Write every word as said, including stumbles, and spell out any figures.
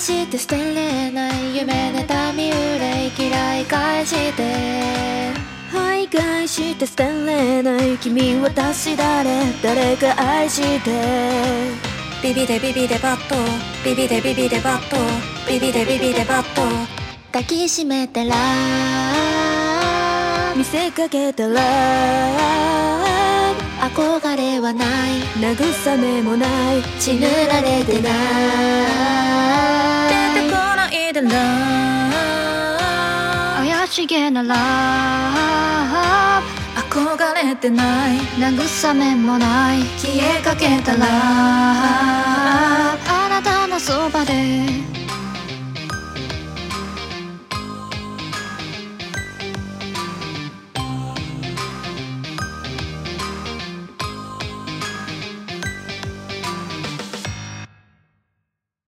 して捨てれない夢妬み憂い嫌い返して徘徊して捨てれない君私誰誰か愛してビビでビビでバットビビでビビでバットビビでビビでバット抱きしめたら見せかけたら憧れはない慰めもない血塗られてない出てこないだろ怪しげなら憧れてない慰めもない消えかけたら